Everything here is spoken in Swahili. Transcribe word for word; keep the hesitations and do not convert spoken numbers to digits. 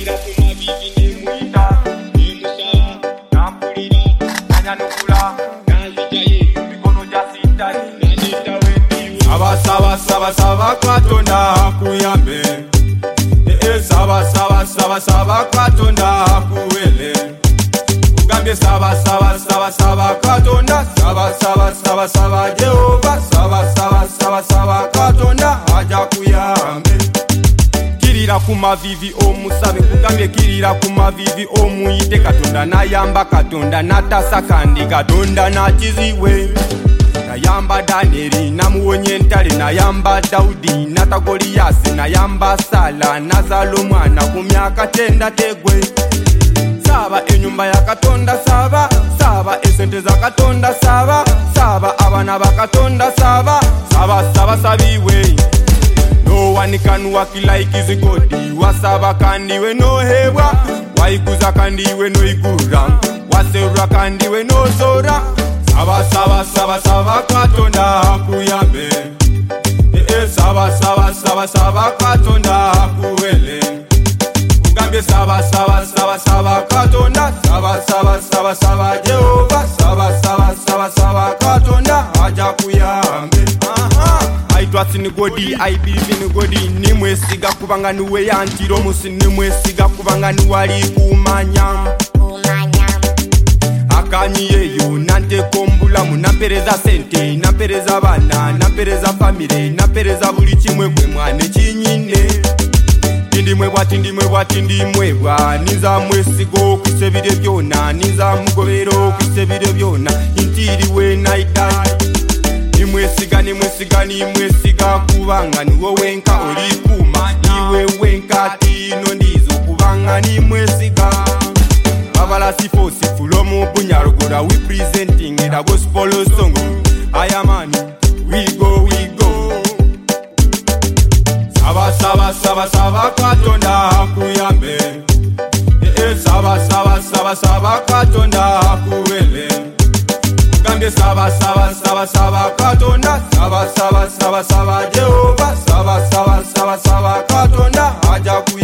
kirira kuma vivi ne muita ne musa na pulira nanya nukula nazijaye mikono jasita nanita wendi saba saba saba saba katonda kuyambe eh saba saba saba saba katonda kuwele ugambe saba saba saba saba katonda saba saba saba saba Jehova saba saba saba saba katonda aja kuyambe kirira kuma vivi omusabe kugambe kirira kuma vivi omuyite katonda nayamba katonda natasa kandi katonda nachiziwe nayamba Danieli namuwonye ntale nayamba Daudi nata Goliyasi nayamba Sala nazalo mwana ku myaka tenda tegwe saba enyumba ya katonda saba saba esente za katonda saba saba abana ba katonda saba saba saba sabiwe no one can walk like his God wasaba kandi we no hebwa waikuza kandi we no igura waserura kandi we no zora saba saba saba saba katonda kuyambe eh saba saba saba saba katonda kuwele ugambe saba saba saba saba katonda saba saba saba saba Jehova saba saba saba saba katonda aja kuyambe aha I trust in God I believe in God nimwesiga kubanga nuwe yantiro musi nimwesiga kubanga nuwali kumanya akanyiyeyo nante kombula munampereza sente nampereza bana nampereza family nampereza buli kimwe gwe mwane kinyine ndimwe bwati ndimwe bwati ndimwe bwa niza mwesigo kusebire byona niza mugobero kusebire byona intiri we naida nimwesiga nimwesiga nimwesiga kubanga niwo wenka oli kuma niwe wenka tino ndizo kubanga nimwesiga Avala sifo sifulo mu bunyarugura we presenting the gospel song I am man we go we go Saba saba saba saba katonda kuyambe eh saba saba saba saba katonda kuwele ugambe saba saba saba saba katonda saba saba saba saba Jehova saba saba saba saba katonda aja kuya